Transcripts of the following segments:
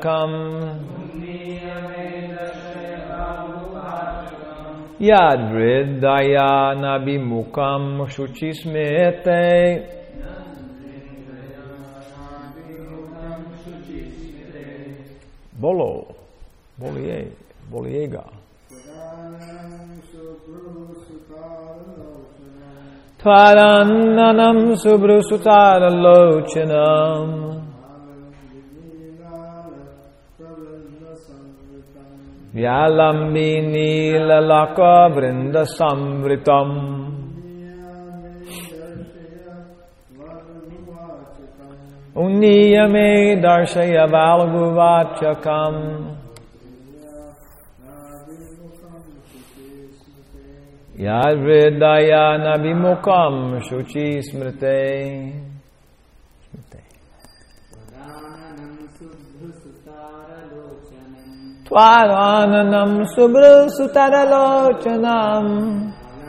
Yad Vridaya Nabimukam Shuchismete. Bolo, Boliega. Tvarannanam Subrusutara Lochanam. Vyalambini Lalaka Vrinda Samvritam. Unniyame Darshaya Valguvachakam. Yadvridaya Nabimukam Shuchi Smrite. Tvarananam Subru Sutaralochanam.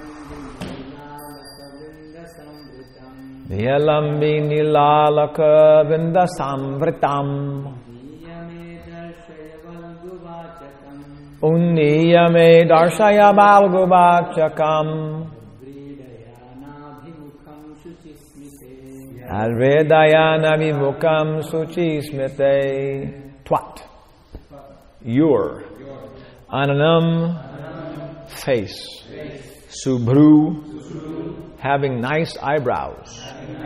Vyalambini Lalaka Vinda Samvritam. Unniyame Darshaya Balgubachakam. Advedayana Vimukam Suchismite. Twat. Your. Ananam. Face. Subhru. Having nice eyebrows.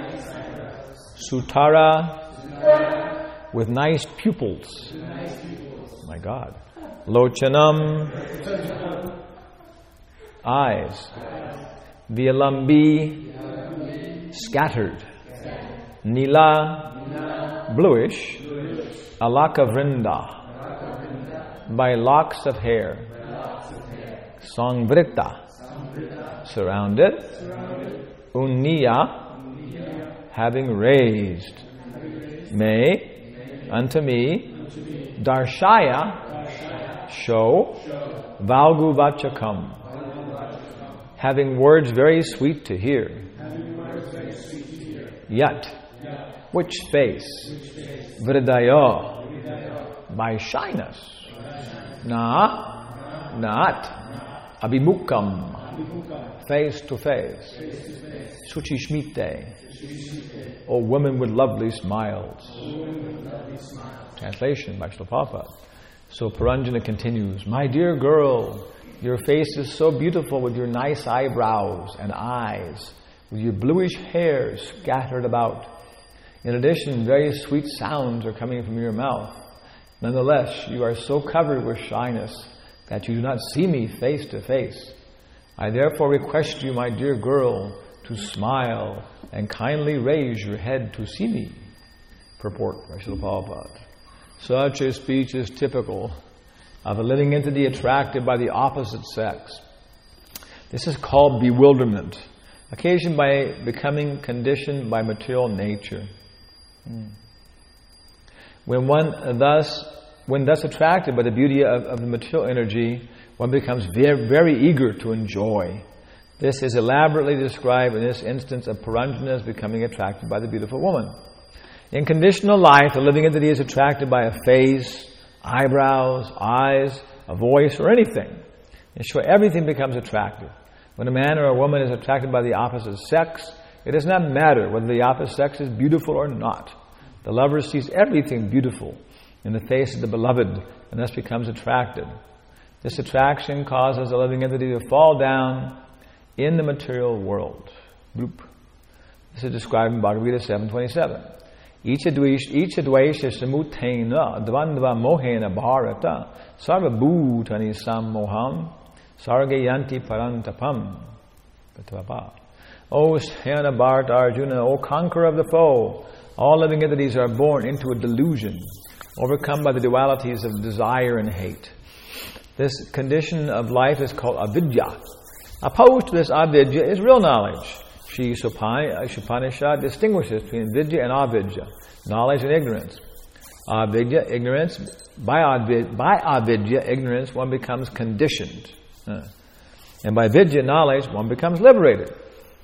Sutara. With nice pupils. My God. Lochanam. Eyes. Vyalambi. Scattered. Nila. Bluish. Alaka Vrinda. By locks of hair. Sangvrita. Surrounded. Unniya. Having raised. May. Unto me. Darshaya. Show. Valguvachakam. Having words very sweet to hear. Yet. Which face? Vridaya. By shyness. Not. Abhimukam. Face to face. Suchishmite. O women with lovely smiles. Translation by Srila Prabhupada. So Paranjana continues, my dear girl, your face is so beautiful with your nice eyebrows and eyes, with your bluish hair scattered about. In addition, very sweet sounds are coming from your mouth. Nonetheless, you are so covered with shyness that you do not see me face to face. I therefore request you, my dear girl, to smile and kindly raise your head to see me. Purport by Srila Prabhupada. Such a speech is typical of a living entity attracted by the opposite sex. This is called bewilderment, occasioned by becoming conditioned by material nature. When thus attracted by the beauty of the material energy, one becomes very, very eager to enjoy. This is elaborately described in this instance of Puranjana becoming attracted by the beautiful woman. In conditional life, the living entity is attracted by a face, eyebrows, eyes, a voice, or anything. In short, everything becomes attractive. When a man or a woman is attracted by the opposite sex, it does not matter whether the opposite sex is beautiful or not. The lover sees everything beautiful in the face of the beloved and thus becomes attracted. This attraction causes the living entity to fall down in the material world. Bloop. This is described in Bhagavad Gita 7.27. Ichadvaisha samutena dvandva mohena bharata sarva bhutani sammoham sargayanti parantapam. O Sthana Bharata Arjuna, O conqueror of the foe, all living entities are born into a delusion, overcome by the dualities of desire and hate. This condition of life is called avidya. Opposed to this avidya is real knowledge. Sri Upanishad distinguishes between vidya and avidya, knowledge and ignorance. Avidya, ignorance. By avidya, ignorance, one becomes conditioned. And by vidya, knowledge, one becomes liberated.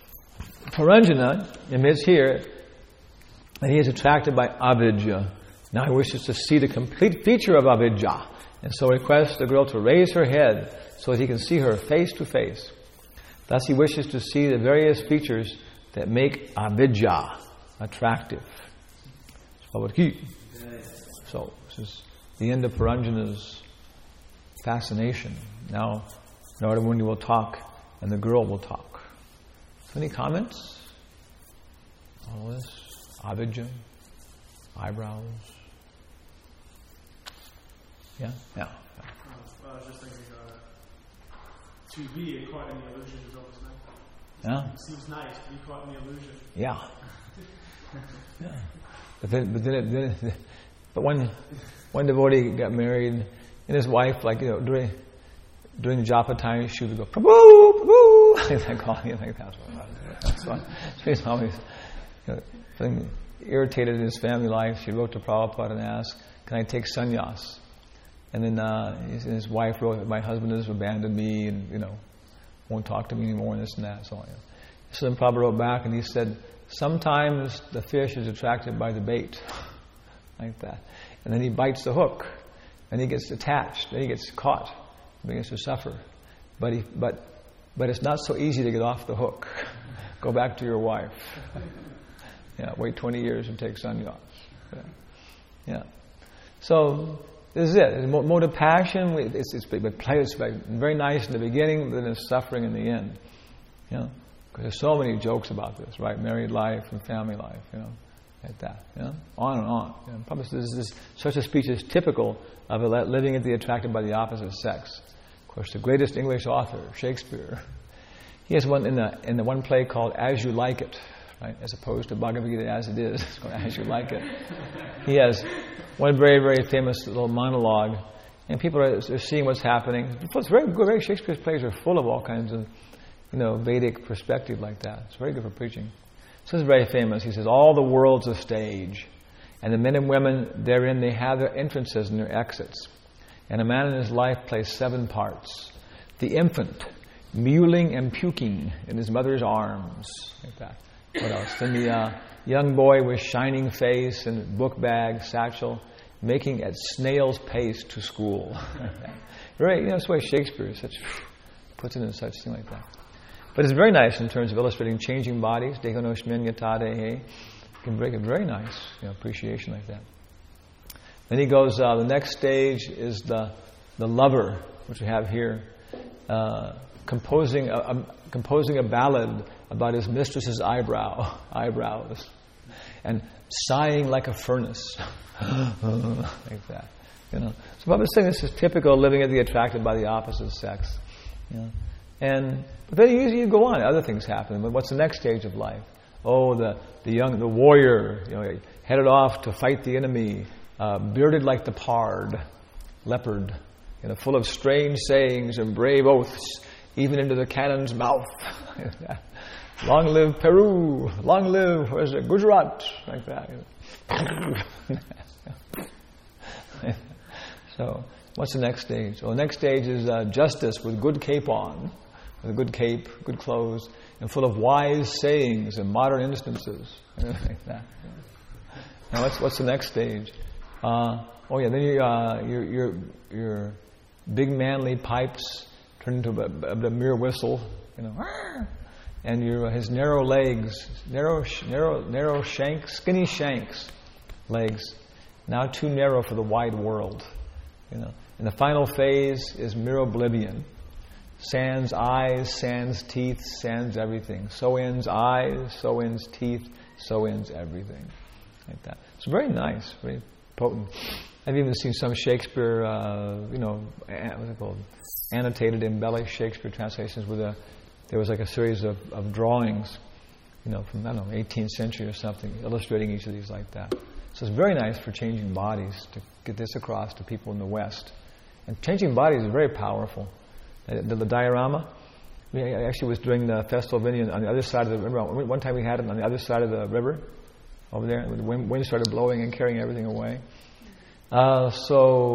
Puranjana admits here that he is attracted by avidya, Now he wishes to see the complete feature of avidya, and so requests the girl to raise her head so that he can see her face to face. Thus he wishes to see the various features that make avidya attractive. So this is the end of Puranjana's fascination. Now Narada Muni will talk and the girl will talk. So any comments? All this? Avidya? Eyebrows? Yeah? Yeah. I was just thinking, to be caught in the illusion is always nice. Yeah? It seems nice to be caught in the illusion. Yeah. Yeah. But one devotee got married, and his wife, during the japa time, she would go, Prabhu, Prabhu, like that, calling him like that. So he's always feeling irritated in his family life. She wrote to Prabhupada and asked, can I take sannyas? And then his wife wrote, my husband has abandoned me and, won't talk to me anymore and this and that. So then Prabhupada wrote back and he said, sometimes the fish is attracted by the bait, like that. And then he bites the hook and he gets attached, then he gets caught, he begins to suffer. But it's not so easy to get off the hook. Go back to your wife. Wait 20 years and take sannyas. Yeah. So this is it. Mode of passion, it's very nice in the beginning, but then it's suffering in the end. Because there's so many jokes about this, right? Married life and family life, like that. On and on. Probably such a speech is typical of living into the attracted by the opposite sex. Of course, the greatest English author, Shakespeare, he has one in the one play called As You Like It, right? As opposed to Bhagavad Gita As It Is. It's called As You Like It. He has one very, very famous little monologue, and people are seeing what's happening. It's very good. Shakespeare's plays are full of all kinds of, Vedic perspective like that. It's very good for preaching. So this is very famous. He says, all the world's a stage, and the men and women therein, they have their entrances and their exits. And a man in his life plays 7 parts. The infant, mewling and puking in his mother's arms, like that. What else? Then the young boy with shining face and book bag, satchel, making at snail's pace to school. Right? That's why Shakespeare is puts it in such thing like that. But it's very nice in terms of illustrating changing bodies. Dehonoshmin yata dehe. Can bring a very nice appreciation like that. Then he goes, the next stage is the lover, which we have here, composing a ballad about his mistress's eyebrows, and sighing like a furnace, like that. So Prabhupada is saying this is typical of living at the attracted by the opposite sex. But then you go on, other things happen. But what's the next stage of life? Oh, the warrior, headed off to fight the enemy, bearded like the leopard, full of strange sayings and brave oaths, even into the cannon's mouth. Long live Peru! Long live, Gujarat! Like that. So, what's the next stage? Well, the next stage is justice with good cape on, with a good cape, good clothes, and full of wise sayings and modern instances. Like that. Now, what's the next stage? Then your big manly pipes turn into a mere whistle, and his narrow legs, narrow shanks, skinny shanks, legs, now too narrow for the wide world. And the final phase is mere oblivion. Sans eyes, sans teeth, sans everything. So ends eyes, so ends teeth, so ends everything. Like that. It's very nice, very potent. I've even seen some Shakespeare, what's it called? Annotated, embellished Shakespeare translations where there was like a series of drawings, from, 18th century or something, illustrating each of these like that. So it's very nice for changing bodies to get this across to people in the West. And changing bodies is very powerful. The diorama, I actually was doing the Festival of India on the other side of the river. One time we had it on the other side of the river, over there. The wind started blowing and carrying everything away.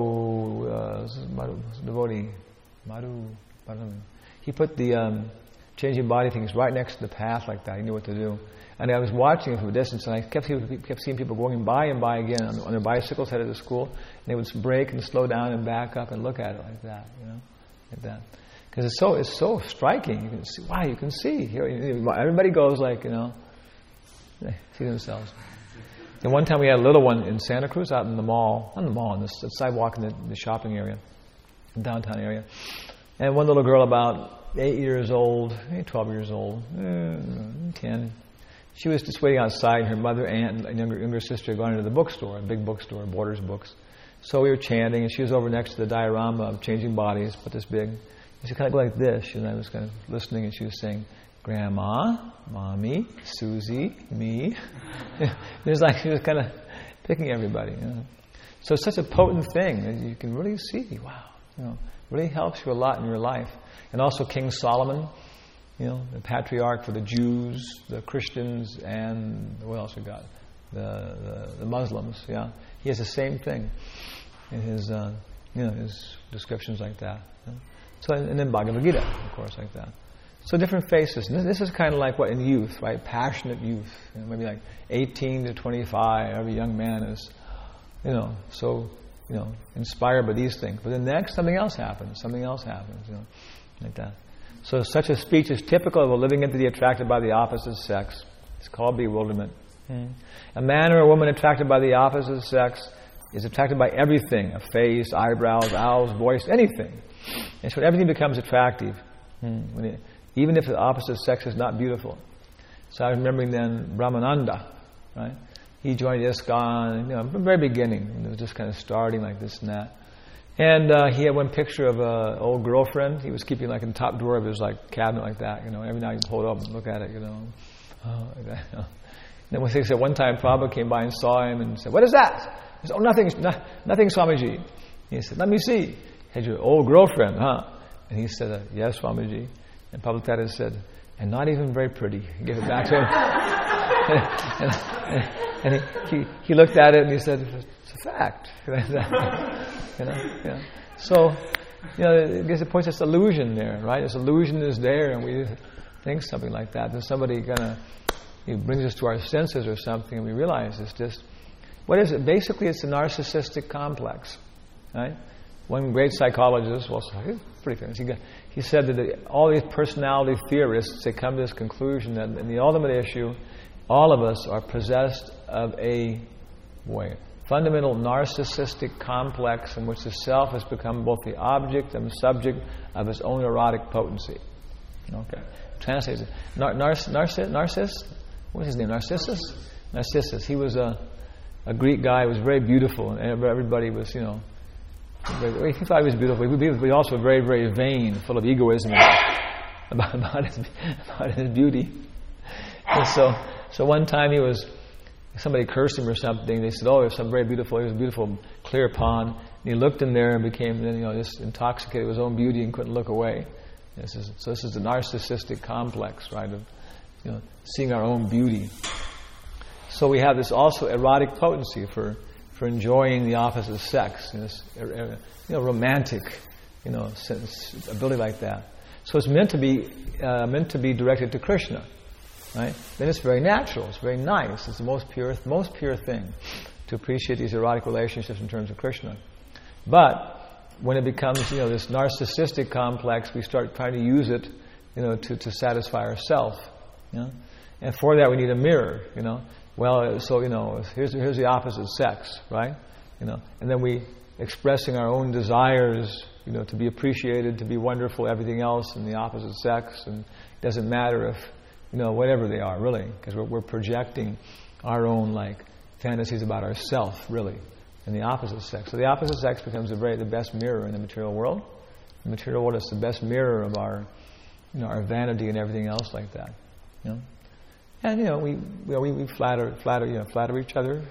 Devotee, Madhu, he put the changing body things right next to the path like that. He knew what to do. And I was watching it from a distance, and I kept seeing people going by and by again on their bicycles headed to school. And they would brake and slow down and back up and look at it like that, like that. Because it's so striking. You can see. Wow, you can see. Everybody goes like, they see themselves. And one time we had a little one in Santa Cruz out in the mall, on the sidewalk in the shopping area, the downtown area. And one little girl about 8 years old, maybe 12 years old, 10. She was just waiting outside, and her mother, aunt, and younger sister had gone into the bookstore, a big bookstore, Borders Books. So we were chanting, and she was over next to the diorama of changing bodies, but this big. And she kind of go like this, and I was kind of listening, and she was saying, Grandma, Mommy, Susie, me. It was like she was kind of picking everybody. So it's such a potent thing that you can really see, wow, really helps you a lot in your life. And also King Solomon, the patriarch for the Jews, the Christians, and what else we got? The Muslims. Yeah, he has the same thing in his his descriptions like that. So and then Bhagavad Gita, of course, like that. So different faces. And this is kind of like what in youth, right? Passionate youth, maybe like 18 to 25. Every young man is, so inspired by these things. But then next, something else happens. Like that. So such a speech is typical of a living entity attracted by the opposite sex. It's called bewilderment. A man or a woman attracted by the opposite sex is attracted by everything: a face, eyebrows, owls, voice, anything. And so everything becomes attractive, even if the opposite sex is not beautiful. So I was remembering then Brahmananda, right? He joined ISKCON, from the very beginning. It was just kind of starting like this and that. And he had one picture of an old girlfriend. He was keeping like in the top drawer of his like cabinet like that. Every now he'd hold it up and look at it. Like that, And then he said one time Prabhupada came by and saw him and said, "What is that?" He said, "Oh, nothing, Swamiji." He said, "Let me see. Had your old girlfriend, huh?" And he said, "Yes, Swamiji." And Prabhupada said, "And not even very pretty." He gave it back to him. and he looked at it and he said, "It's a fact." So, it gives a point. This illusion there, right? This illusion is there, and we think something like that. Then somebody brings us to our senses or something, and we realize it's just, what is it? Basically, it's a narcissistic complex, right? One great psychologist, pretty famous, he said that all these personality theorists, they come to this conclusion that in the ultimate issue, all of us are possessed of a fundamental narcissistic complex in which the self has become both the object and the subject of its own erotic potency. Okay. Translated. Narcissus? What was his name? Narcissus? Narcissus. He was a Greek guy who was very beautiful, and everybody was, he thought he was beautiful. He was also very, very vain, full of egoism about his beauty. And so one time somebody cursed him or something. They said, "Oh, there's some very beautiful." It was a beautiful, clear pond. And he looked in there and became, just intoxicated with his own beauty and couldn't look away. This is the narcissistic complex, right? Of seeing our own beauty. So we have this also erotic potency for enjoying the opposite sex. This romantic, ability like that. So it's meant to be directed to Krishna. Right? Then it's very natural. It's very nice. It's the most pure thing to appreciate these erotic relationships in terms of Krishna. But when it becomes, this narcissistic complex, we start trying to use it, to satisfy ourselves. And for that, we need a mirror. Well, so here's the opposite sex, right? And then we expressing our own desires, to be appreciated, to be wonderful, everything else in the opposite sex, and it doesn't matter if. Whatever they are, really, because we're projecting our own fantasies about ourselves, really, in the opposite sex. So the opposite sex becomes the best mirror in the material world. The material world is the best mirror of our vanity and everything else like that. And we flatter each other.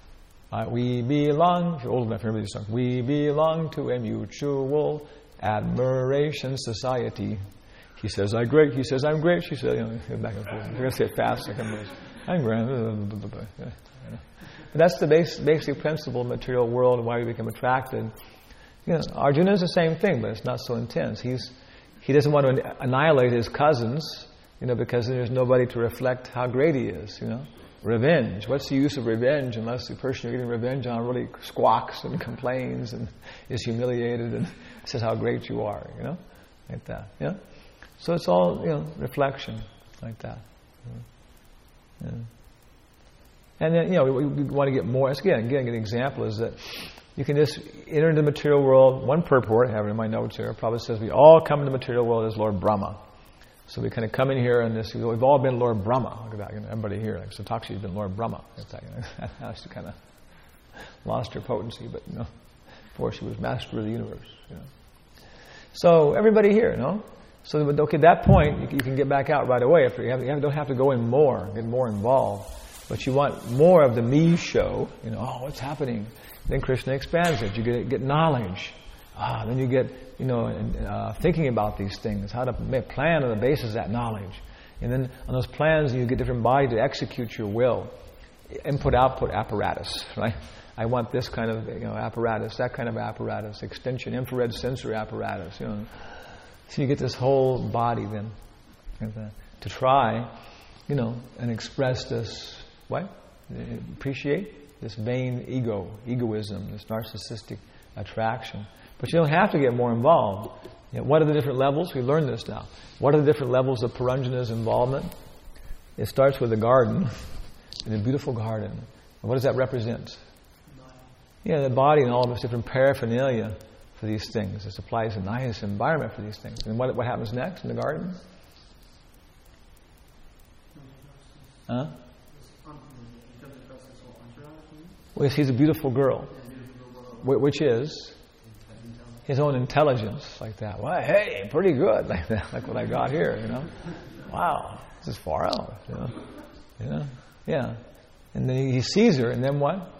We belong. If you're old enough to remember these songs, we belong to a mutual admiration society. He says, "I'm great." He says, "I'm great." She says, back and forth. We're going to say it fast. I'm great. But that's the basic principle of the material world and why we become attracted. Arjuna is the same thing, but it's not so intense. He's He doesn't want to annihilate his cousins, because then there's nobody to reflect how great he is, Revenge. What's the use of revenge unless the person you're getting revenge on really squawks and complains and is humiliated and says how great you are, like that. Yeah. So it's all, reflection, like that. Yeah. And then, we want to get more. Again, an example is that you can just enter the material world. One purport, I have it in my notes here, probably says we all come into the material world as Lord Brahma. So we kind of come in here and we've all been Lord Brahma. Look at that, everybody here. Like Satakshi has been Lord Brahma. Now she kind of lost her potency, but before she was master of the universe. So everybody here, So at that point, you can get back out right away. If you don't have to go in more, get more involved. But you want more of the me show. What's happening? Then Krishna expands it. You get knowledge. Then you get, thinking about these things, how to make a plan on the basis of that knowledge. And then on those plans, you get different body to execute your will. Input-output apparatus, right? I want this kind of apparatus, that kind of apparatus, extension, infrared sensory apparatus. So you get this whole body then to try, and express this, appreciate this vain egoism, this narcissistic attraction. But you don't have to get more involved. What are the different levels? We learned this now. What are the different levels of Puranjana's involvement? It starts with a garden, in a beautiful garden. And what does that represent? The body and all of its different paraphernalia for these things. It supplies a nice environment for these things. And what happens next in the garden? Huh? Well, he sees a beautiful girl, which is his own intelligence, like that. Well, hey, pretty good, like that, like what I got here, Wow, this is far out, Yeah. And then he sees her, and then what?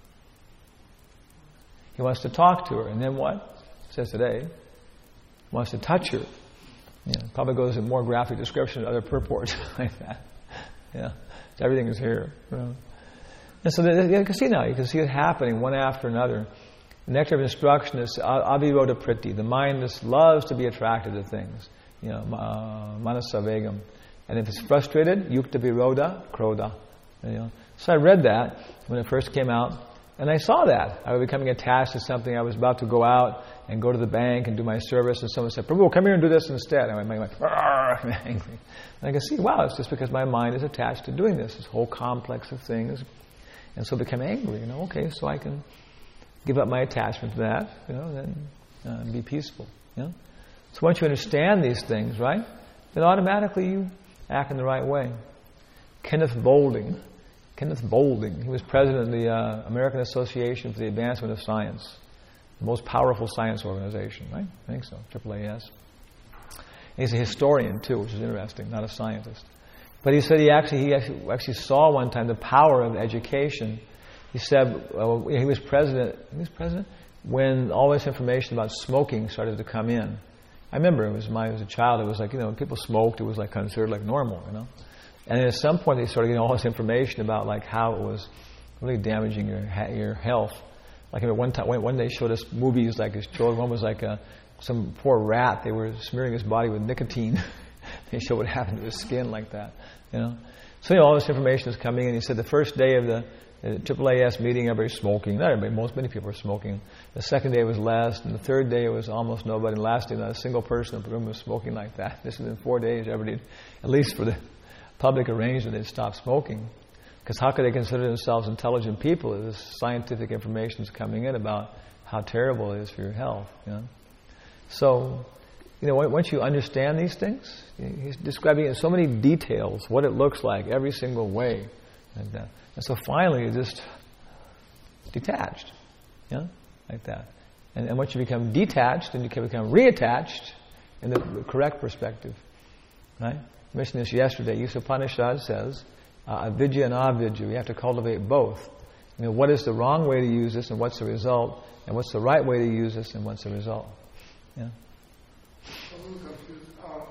He wants to talk to her, and then what? It says today, he wants to touch her. Probably goes in more graphic description of other purports like that. Everything is here. And so you can see now, you can see it happening one after another. The nectar of instruction is aviroda priti. The mind just loves to be attracted to things. Manasavegam. And if it's frustrated, yukta viroda, krodha. So I read that when it first came out, and I saw that. I was becoming attached to something. I was about to go out and go to the bank and do my service, and someone said, Prabhu, come here and do this instead. And I went, angry. And I can see, wow, it's just because my mind is attached to doing this whole complex of things. And so I become angry, okay, so I can give up my attachment to that, then be peaceful. So once you understand these things, right, then automatically you act in the right way. Kenneth Boulding, he was president of the American Association for the Advancement of Science, the most powerful science organization, right? I think so, AAAS. He's a historian too, which is interesting, not a scientist. But he said he actually saw one time the power of education. He said he was president when all this information about smoking started to come in. I remember when I was a child, it was like, people smoked, it was like considered like normal, And at some point they started getting all this information about like how it was really damaging your health. Like one day they showed us movies like his children. One was like some poor rat. They were smearing his body with nicotine. They showed what happened to his skin like that, So all this information is coming in. He said the first day of the AAAS meeting, everybody's smoking. Not everybody, many people are smoking. The second day was less, and the third day it was almost nobody. And last day, not a single person in the room was smoking like that. This is in 4 days. Everybody, at least for the public arrangement, they'd stop smoking. Because how could they consider themselves intelligent people if this scientific information is coming in about how terrible it is for your health? So, once you understand these things, he's describing it in so many details, what it looks like, every single way, like that. And so finally, you're just detached, like that. And once you become detached, then you can become reattached in the correct perspective, right? I mentioned this yesterday. Upanishad says, avidya and avidya, we have to cultivate both. What is the wrong way to use this, and what's the result? And what's the right way to use this, and what's the result? I'm a little confused.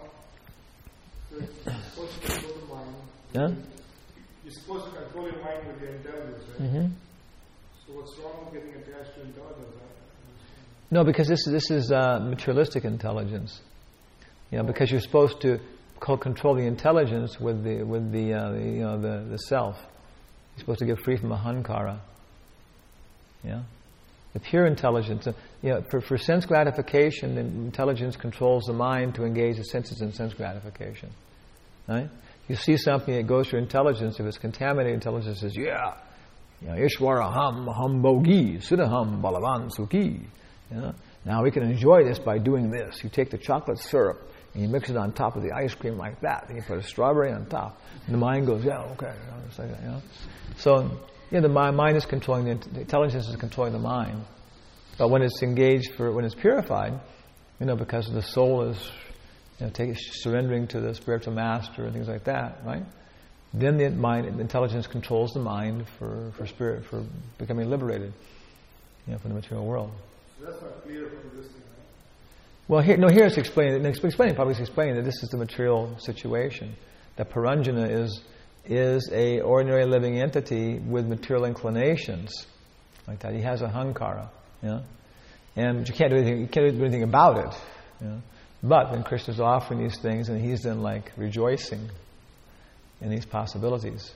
So you're supposed to control the mind. Yeah? You're supposed to control your mind with your intelligence, right? Mm-hmm. So what's wrong with getting attached to intelligence? No, because this is materialistic intelligence. because you're supposed to control the intelligence with the self. You're supposed to get free from ahankara. Yeah, the pure intelligence. For sense gratification, the intelligence controls the mind to engage the senses in sense gratification. Right? You see something, it goes to intelligence. If it's contaminated, intelligence says, Ishwara ham bogi, siddham balavan sukhi. Now we can enjoy this by doing this. You take the chocolate syrup and you mix it on top of the ice cream like that. And you put a strawberry on top. And the mind goes, okay. It's like that, So, the mind is controlling, the intelligence is controlling the mind. But when it's engaged, when it's purified, because the soul is surrendering to the spiritual master and things like that, right? Then the intelligence controls the mind for becoming liberated, from the material world. So that's not clear from this thing, right? Well, here it's explaining that this is the material situation. That Paranjana is a ordinary living entity with material inclinations, like that. He has ahankara, and you can't do anything about it, But then Krishna's offering these things, and he's then like rejoicing in these possibilities.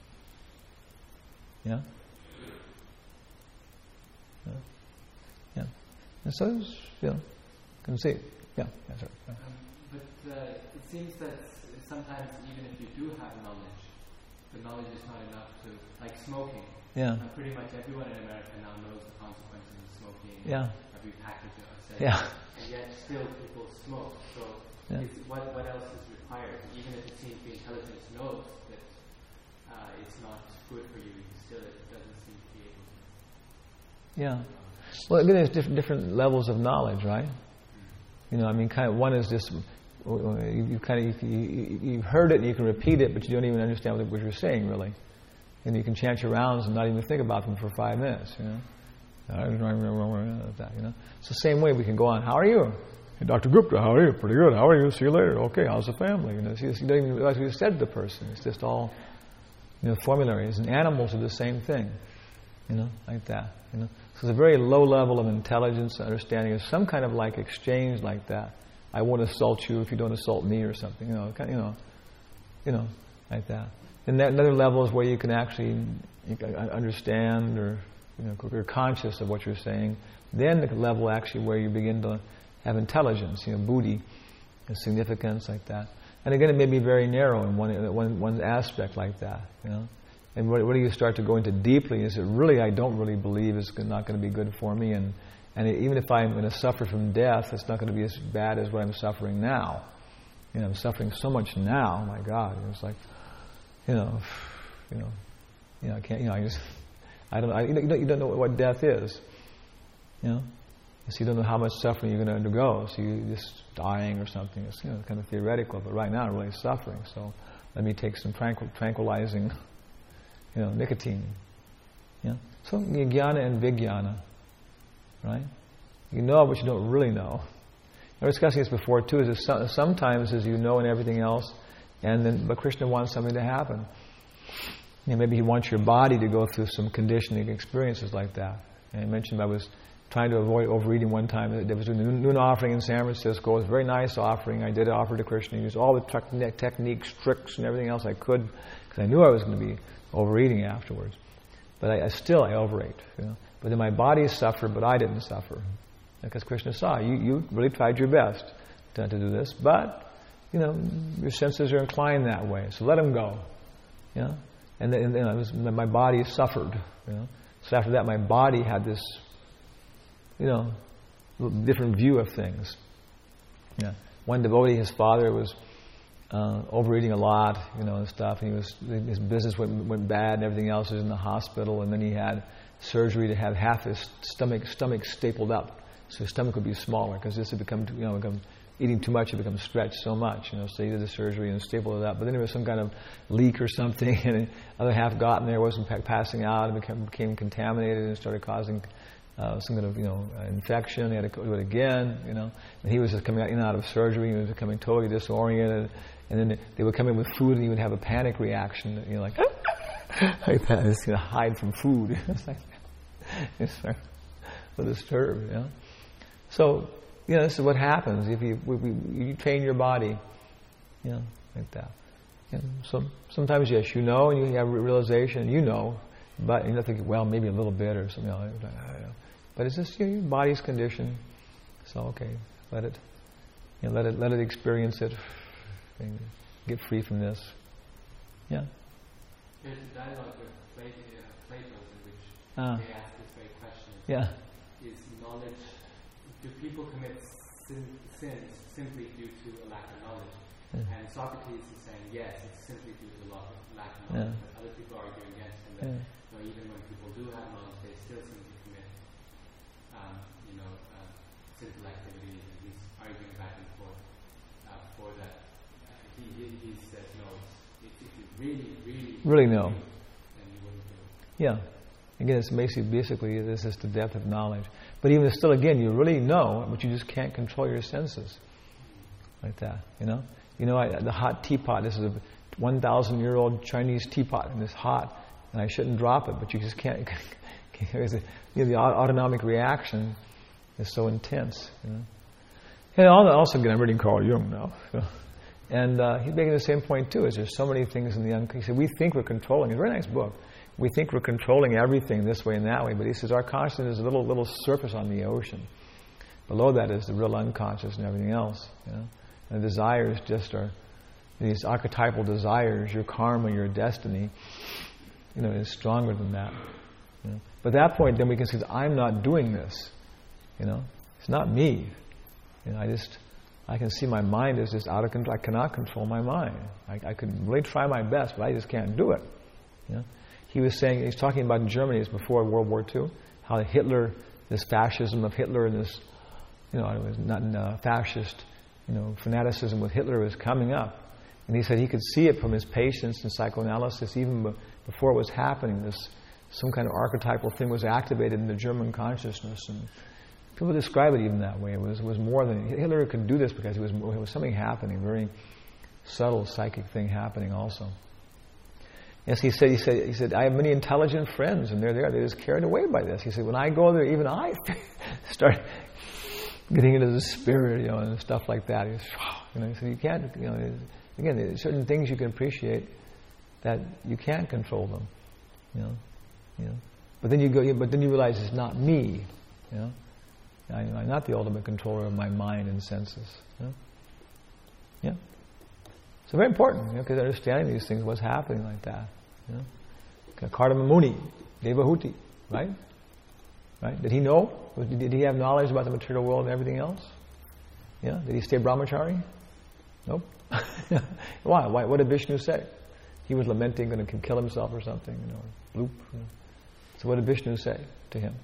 Yeah. And so, can see. Yeah. That's right. But it seems that sometimes even if you do have knowledge, the knowledge is not enough to, like smoking. Yeah. Pretty much everyone in America now knows the consequences of smoking. Yeah. Every package says. Yeah. And yet still people smoke. So what else is required? Even if it seems the intelligence knows that it's not good for you, still it doesn't seem to be able to. Yeah. Well, again, there's different levels of knowledge, right? Kind of one is just you've heard it and you can repeat it, but you don't even understand what you're saying really, and you can chant your rounds and not even think about them for 5 minutes. It's the same way we can go on. How are you? Hey, Dr. Gupta, how are you? Pretty good. How are you? See you later. Okay, how's the family? You don't even realize what you said to the person. It's just all formularies. And animals are the same thing. Like that. So it's a very low level of intelligence, understanding of some kind of like exchange like that. I won't assault you if you don't assault me or something. Like that. And that another level is where you can actually understand or you're conscious of what you're saying. Then the level actually where you begin to have intelligence, buddhi, and significance like that. And again, it may be very narrow in one aspect like that. And what do you start to go into deeply is that really I don't really believe it's not going to be good for me, and even if I'm going to suffer from death, it's not going to be as bad as what I'm suffering now. I'm suffering so much now. My God, it's like, I can't. You don't know what death is. So you don't know how much suffering you're going to undergo. So you're just dying or something. It's kind of theoretical, but right now I'm really suffering. So let me take some tranquilizing. Nicotine. So jnana and vijnana, right? You know, but you don't really know. I was discussing this before too. Is that sometimes as you know and everything else, but Krishna wants something to happen. Maybe he wants your body to go through some conditioning experiences like that. And I mentioned I was trying to avoid overeating one time. There was a noon offering in San Francisco. It was a very nice offering. I did offer to Krishna. I used all the techniques, tricks, and everything else I could because I knew I was going to be overeating afterwards. But I overate. But then my body suffered, but I didn't suffer. Because Krishna saw, you really tried your best to do this, but, your senses are inclined that way. So let them go. And then my body suffered. So after that, my body had this, different view of things. One devotee, his father was overeating a lot, and stuff. And his business went bad, and everything else. He was in the hospital, and then he had surgery to have half his stomach stapled up, so his stomach would be smaller because this had become eating too much. It becomes stretched so much, So he did the surgery and stapled it up. But then there was some kind of leak or something, and the other half got in there, wasn't passing out, and became contaminated, and started causing some kind of infection. They had to do it again, And he was just coming out in and out of surgery. He was becoming totally disoriented. And then they would come in with food, and he would have a panic reaction, like that, just hide from food. It's like it's so disturbed, So this is what happens if you train your body, like that. And so sometimes, yes, you know, and you have realization, but you're not thinking, well, maybe a little bit or something. But it's just your body's condition. So okay, let it experience it. And get free from this. Yeah. There's a dialogue with Plato in which they ask this very question. Yeah. Is knowledge? Do people commit sins simply due to a lack of knowledge? And Socrates is saying yes, it's simply due to lack of knowledge. But other people argue against him that even when people do have knowledge, they still seem to commit sinful activities. And he's arguing back and forth for that. He says no. If you really know, then you wouldn't do it. Yeah. Again, it's basically this is the depth of knowledge. But even still, again, you really know, but you just can't control your senses. Like that, the hot teapot, this is a 1,000-year-old Chinese teapot, and it's hot, and I shouldn't drop it, but you just can't. The autonomic reaction is so intense. And also, again, I'm reading Carl Jung now. And he's making the same point too, is there's so many things in the unconscious. He said, we think we're controlling. It's a very nice book. We think we're controlling everything this way and that way, but he says our consciousness is a little surface on the ocean. Below that is the real unconscious and everything else. And the desires just are these archetypal desires. Your karma, your destiny, is stronger than that. But at that point, then we can say, I'm not doing this. It's not me. I can see my mind is just out of control. I cannot control my mind. I could really try my best, but I just can't do it. He was saying, he's talking about in Germany, it's before World War II, how Hitler, this fascism of Hitler and this, it was not fascist, fanaticism with Hitler was coming up. And he said he could see it from his patients in psychoanalysis even before it was happening. Some kind of archetypal thing was activated in the German consciousness. And people describe it even that way. It was more than... Hitler could do this because there was something happening, very subtle psychic thing happening also. Yes, he said, I have many intelligent friends, and they're there. They're just carried away by this. He said, when I go there, even I start getting into the spirit, and stuff like that. He said, you can't, again, there's certain things you can appreciate that you can't control them, But then you realize it's not me, I'm not the ultimate controller of my mind and senses, Yeah. So very important, because understanding these things, what's happening like that. Kardama Muni, Devahuti, right? Did he know? Did he have knowledge about the material world and everything else? Yeah. Did he stay brahmachari? Nope. Why? What did Vishnu say? He was lamenting, going to kill himself or something, Bloop. So what did Vishnu say to him?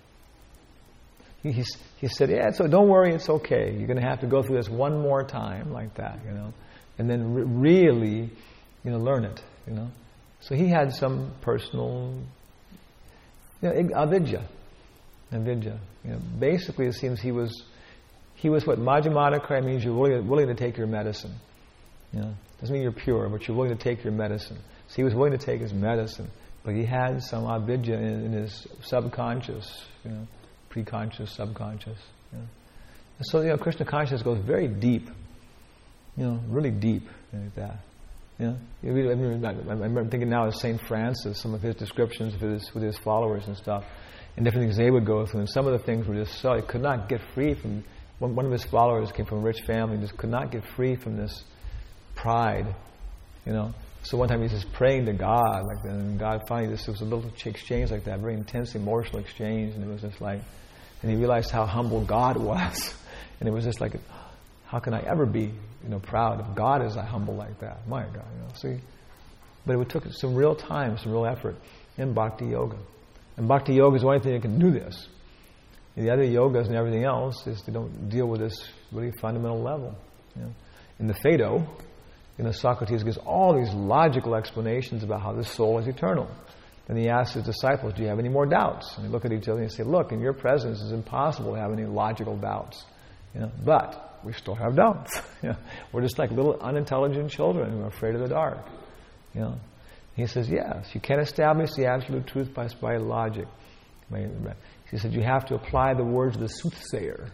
He said, so don't worry, it's okay. You're going to have to go through this one more time, like that, and then really, learn it, So he had some personal, avidya. Basically, it seems he was what Majjhimadikaya means. You're willing to take your medicine. Doesn't mean you're pure, but you're willing to take your medicine. So he was willing to take his medicine, but he had some avidya in his subconscious, preconscious, subconscious. And so, Krishna consciousness goes very deep. Really deep, like that. I remember thinking now of St. Francis, some of his descriptions with his followers and stuff, and different things they would go through. And some of the things were just so, he could not get free from, one of his followers came from a rich family, just could not get free from this pride, So one time he was just praying to God, like that, and God finally, this was a little exchange like that, very intense emotional exchange, and it was just like, and he realized how humble God was. And it was just like, how can I ever be, proud if God is humble like that? My God, see. But it took some real time, some real effort in Bhakti Yoga. And Bhakti Yoga is the only thing that can do this. And the other yogas and everything else is they don't deal with this really fundamental level. In the Phaedo, Socrates gives all these logical explanations about how this soul is eternal. And he asks his disciples, do you have any more doubts? And they look at each other and say, look, in your presence it's impossible to have any logical doubts. But we still have doubts. We're just like little unintelligent children who are afraid of the dark. He says, yes, you can't establish the absolute truth by logic. He said, you have to apply the words of the soothsayer.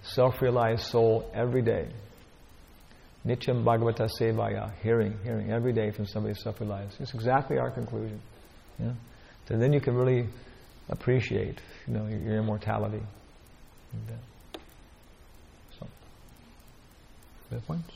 self-realized soul every day. Nityam Bhagavata Sevaya, hearing every day from somebody self-realized. It's exactly our conclusion. Yeah? So then you can really appreciate, your immortality. So, other points?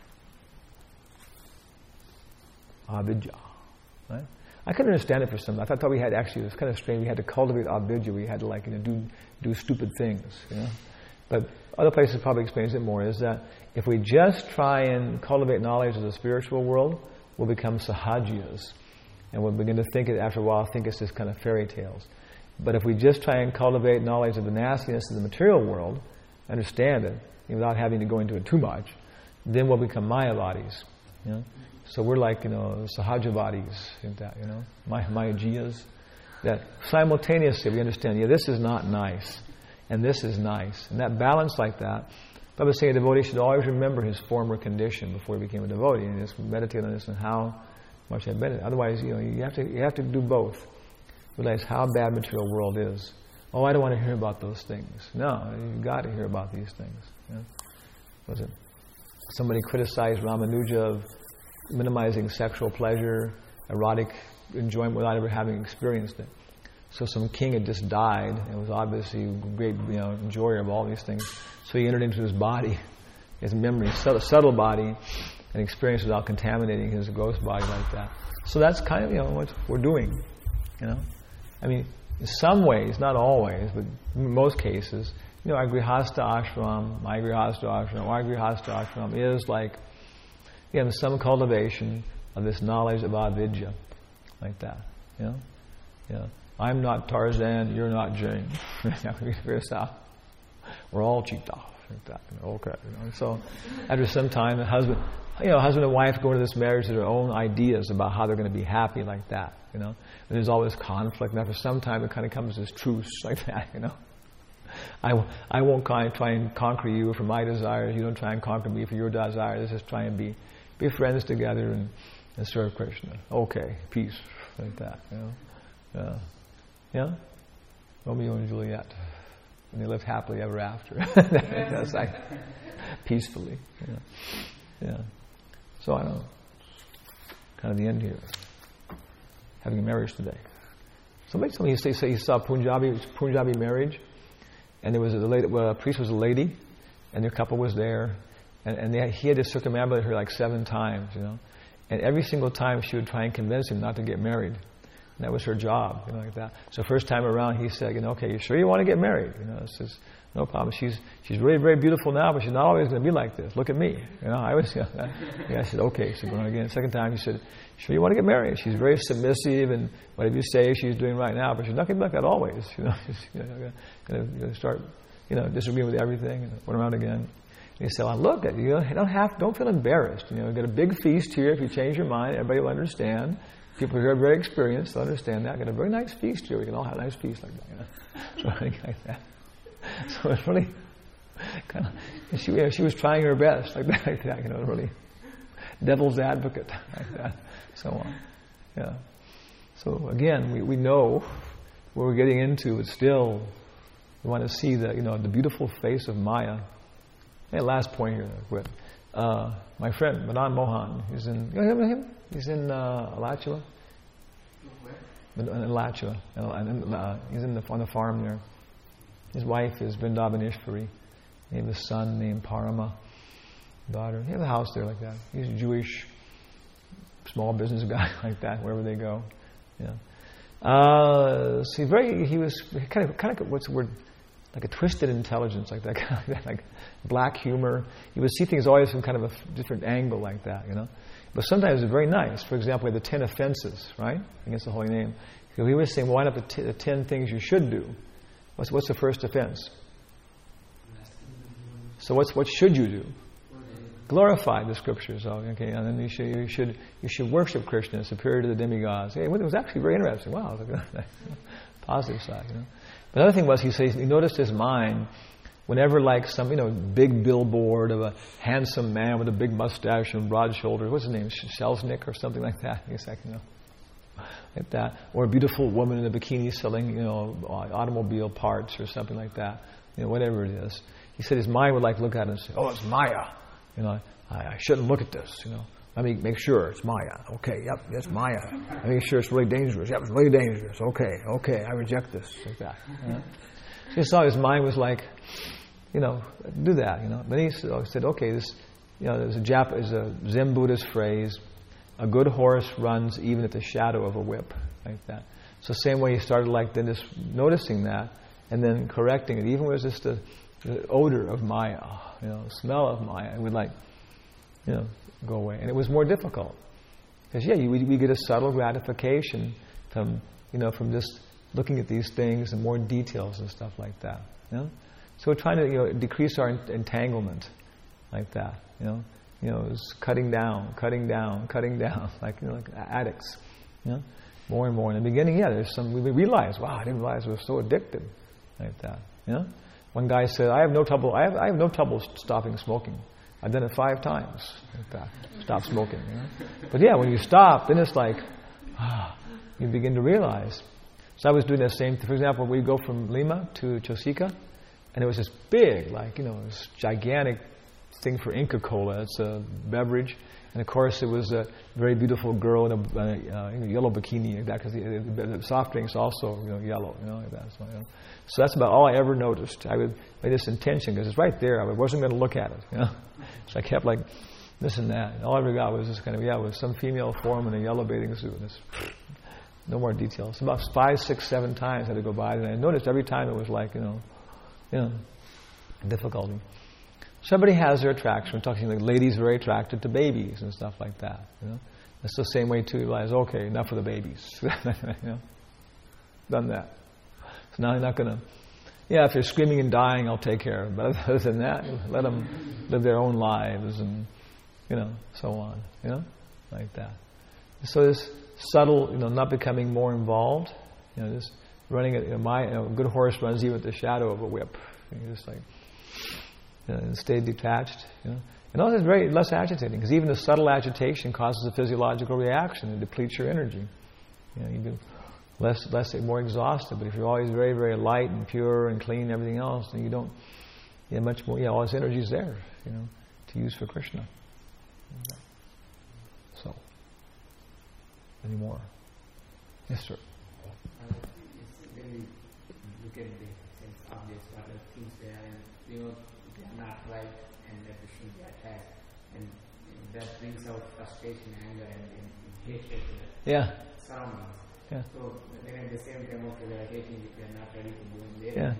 Avidya, right? I couldn't understand it for some. I thought we had actually. It was kind of strange. We had to cultivate avidya. We had to do stupid things, But other places probably explains it more. Is that if we just try and cultivate knowledge of the spiritual world, we'll become sahajiyas, and we'll begin to think it after a while. Think it's just kind of fairy tales. But if we just try and cultivate knowledge of the nastiness of the material world, understand it without having to go into it too much, then we'll become mayavadis. So we're like, sahajavadis, mayajiyas. That simultaneously we understand, this is not nice, and this is nice. And that balance like that, Baba was saying a devotee should always remember his former condition before he became a devotee, and just meditate on this and how much I've been. Otherwise, you have to do both. Realize how bad material world is. Oh, I don't want to hear about those things. No, you've got to hear about these things. Was it somebody criticized Ramanuja of minimizing sexual pleasure, erotic enjoyment without ever having experienced it? So some king had just died and was obviously a great enjoyer of all these things. So he entered into his body, his memory, subtle body, and experienced without contaminating his gross body like that. So that's kind of what we're doing. I mean, in some ways, not always, but in most cases, our grihastha ashram, my grihastha ashram, our grihastha ashram is like, some cultivation of this knowledge of avidya, like that. I'm not Tarzan, you're not Jane. We're all cheeked off, like that. Okay. So after some time, the husband and wife go into this marriage with their own ideas about how they're going to be happy, like that. And there's always conflict, and after some time it kind of comes as truce, like that. I won't try and conquer you for my desires. You don't try and conquer me for your desires. Let's just try and be friends together and serve Krishna. Okay, peace, like that. Romeo and Juliet, and they lived happily ever after. That's like peacefully. So I don't know. Kind of the end here. Having a marriage today. Somebody say he saw Punjabi marriage, and there was a priest was a lady, and their couple was there, and he had to circumambulate her like 7 times, and every single time she would try and convince him not to get married. And that was her job, like that. So first time around, he said, okay, you sure you want to get married? Says, no problem. She's really very beautiful now, but she's not always going to be like this. Look at me. I said, okay. So going on again. Second time, he said, sure you want to get married? She's very submissive, and whatever you say, she's doing right now, but she's not going to be like that always. She's going to start, disagreeing with everything. And went around again. And he said, look, don't feel embarrassed. We've got a big feast here. If you change your mind, everybody will understand. People who are very experienced will understand that. Got a very nice feast here. We can all have a nice feast like that. So like that. So it's really kind of, she was trying her best, like that, really devil's advocate, like that, so on. So again, we know what we're getting into, but still we want to see the beautiful face of Maya. Hey, last point here, quick. My friend Madan Mohan, he's in. You know him? He's in Alachua. Where? In Alachua, he's on the farm there. His wife is Vrindavaneshwari. He has a son named Parama, daughter. He has a house there like that. He's a Jewish small business guy like that, wherever they go. So he was kind of what's the word? Like a twisted intelligence, like that, like black humor. He would see things always from kind of a different angle, like that, But sometimes it's very nice. For example, the 10 offenses, right, against the holy name. So he was saying, line up the 10 things you should do. What's the first offense? So what should you do? Glorify the scriptures. Okay, and then you should worship Krishna, superior to the demigods. Hey, it was actually very interesting. Wow, positive side. But another thing was he noticed his mind whenever like some big billboard of a handsome man with a big mustache and broad shoulders. What's his name? Selznick or something like that. He's like like that, or a beautiful woman in a bikini selling automobile parts or something like that. Whatever it is. he said his mind would like look at it and say, "Oh, it's Maya. You know, I shouldn't look at this. You know, let me make sure it's Maya. Okay, yep, it's Maya. Let me make sure it's really dangerous. Yep, it's really dangerous. Okay, I reject this." Like that. You know? So he saw his mind was like, you know, do that. You know. Then he said, "Okay, this, you know, there's a Zen Buddhist phrase: a good horse runs even at the shadow of a whip." Like that. So same way he started like then just noticing that and then correcting it, even when it was just the odor of Maya, you know, the smell of Maya, it would like, you know, go away. And it was more difficult. Because we get a subtle gratification from, you know, from just looking at these things and more details and stuff like that. You know? So we're trying to, you know, decrease our entanglement like that, you know. You know, it's cutting down, like, you know, like addicts, you know. More and more. In the beginning, there's some, we realize, wow, I didn't realize I was so addicted like that. You know? One guy said, I have no trouble stopping smoking. I've done it 5 times like that. Stop smoking. You know? But yeah, when you stop, then it's like, you begin to realize. So I was doing the same thing. For example, we go from Lima to Chosica, and it was this big, like, you know, this gigantic thing for Inca Cola. It's a beverage. And of course, it was a very beautiful girl in a yellow bikini, like that, because the soft drinks also, you know, yellow, you know, like that. So that's about all I ever noticed. I would make this intention because it's right there. I wasn't going to look at it, you know. So I kept like this and that. And all I ever got was this kind of it was some female form in a yellow bathing suit. No more details. About 5, 6, 7 times I had to go by, and I noticed every time it was like, you know, difficulty. Somebody has their attraction. We're talking like ladies very attracted to babies and stuff like that. You know, it's the same way too. You realize, okay, enough of the babies. You know, done that. So now you're not going to. Yeah, if they're screaming and dying, I'll take care of them. But other than that, let them live their own lives and, you know, so on. You know, like that. So this subtle, you know, not becoming more involved. You know, just running it. You know, a good horse runs even at the shadow of a whip. You're just like. And stay detached, you know. And also it's very less agitating, because even the subtle agitation causes a physiological reaction and depletes your energy. You know, you get more exhausted. But if you're always very, very light and pure and clean and everything else, then you don't. Yeah, much more. Yeah, all this energy is there, you know, to use for Krishna. So, any more? Yes, sir. When we look at the sense objects, what are things they are, and you know. They are not right, and that we shouldn't be attacked, and that brings out frustration, anger, and hatred to the surroundings. Yeah. So then at the same time, okay, we are hating if we are not ready to go in there,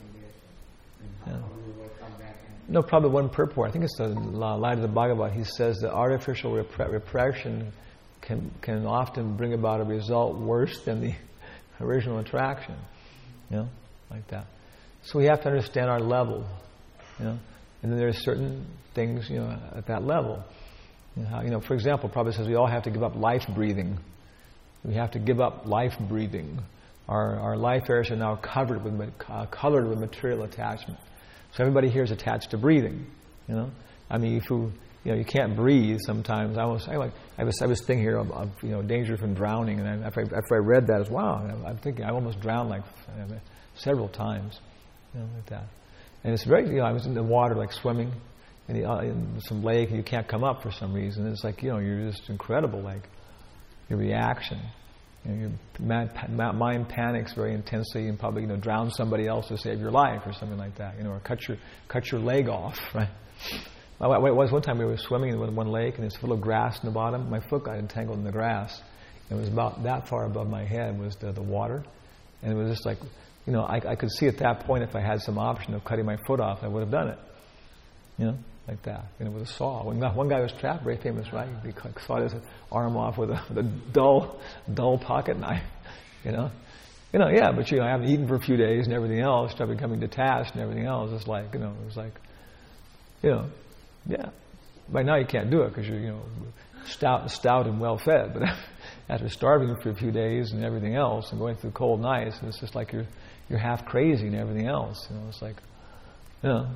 and how do we come back? No, probably one purport. I think it's the line of the Bhagavad. He says that artificial repression can often bring about a result worse than the original attraction. You know, like that. So we have to understand our level. You know, and then there are certain things, you know, at that level. You know, for example, Prabhupada says we all have to give up life breathing. We have to give up life breathing. Our life areas are now colored with material attachment. So everybody here is attached to breathing. You know, I mean, if you can't breathe sometimes. I was thinking here of you know, danger from drowning, and after I read that, I'm thinking I almost drowned like several times, you know, like that. And it's very, you know, I was in the water, like swimming in some lake, and you can't come up for some reason. It's like, you know, you're just incredible, like your reaction. You know, your mind panics very intensely, and probably, you know, drown somebody else to save your life or something like that, you know, or cut your leg off, right? It was one time we were swimming in one lake, and it's full of grass in the bottom. My foot got entangled in the grass. It was about that far above my head was the water, and it was just like. You know, I could see at that point if I had some option of cutting my foot off, I would have done it. You know, like that. You know, with a saw. One guy was trapped, very famous, right? He sawed his arm off with a dull pocket knife. You know, yeah. But you know, I haven't eaten for a few days and everything else. Started becoming detached and everything else. It's like, you know, it was like, you know, yeah. By now you can't do it because you're, you know, stout and well fed. But after starving for a few days and everything else, and going through cold nights, and it's just like you're half crazy and everything else. You know, it's like, you know.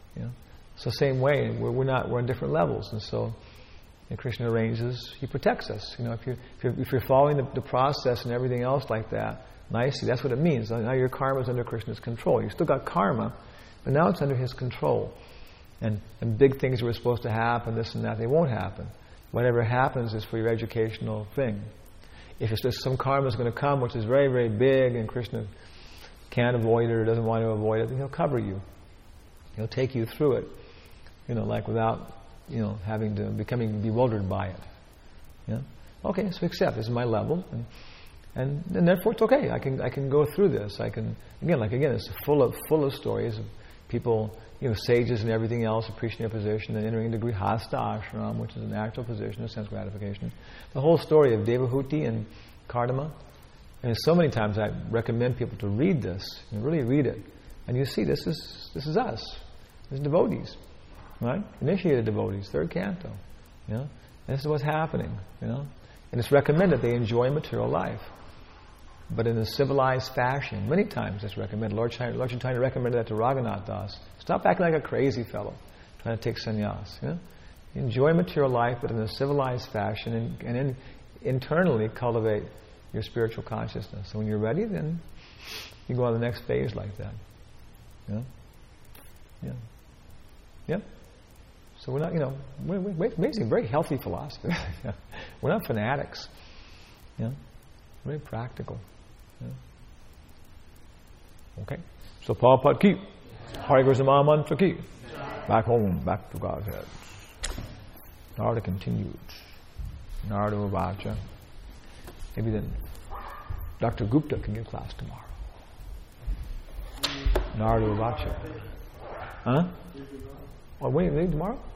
So same way, we're on different levels, and so Krishna arranges. He protects us. You know, if you're following the process and everything else like that nicely, that's what it means. Now your karma is under Krishna's control. You still got karma, But now it's under his control. And big things that were supposed to happen, this and that, they won't happen. Whatever happens is for your educational thing. If it's just some karma is going to come, which is very, very big, and Krishna can't avoid it or doesn't want to avoid it, then he'll cover you. He'll take you through it, like without, becoming bewildered by it. Yeah? Okay, so accept. This is my level, and therefore it's okay. I can go through this. I can again, it's full of stories of people, sages and everything else appreciating their position and entering the grihastha ashram, which is an actual position of sense gratification. The whole story of Devahuti and Kardama. And so many times I recommend people to read this, really read it, and you see this is us, this is devotees, right? Initiated devotees, third canto. And this is what's happening. And it's recommended they enjoy material life, but in a civilized fashion. Many times it's recommended. Lord Chaitanya recommended that to Raghunath Das. Stop acting like a crazy fellow trying to take sannyas. Enjoy material life, but in a civilized fashion, and internally cultivate your spiritual consciousness. So when you're ready, then you go on the next phase like that. Yeah. So we're not, we're amazing, very healthy philosophy. We're not fanatics. Very practical. Okay. So Prabhupada ki. Hare Krishna Mahamantra ki. Back home, back to Godhead. Narada continued. Narada Vacha. Maybe then Dr. Gupta can give class tomorrow. Narada Vacha. Huh? Oh, wait, tomorrow?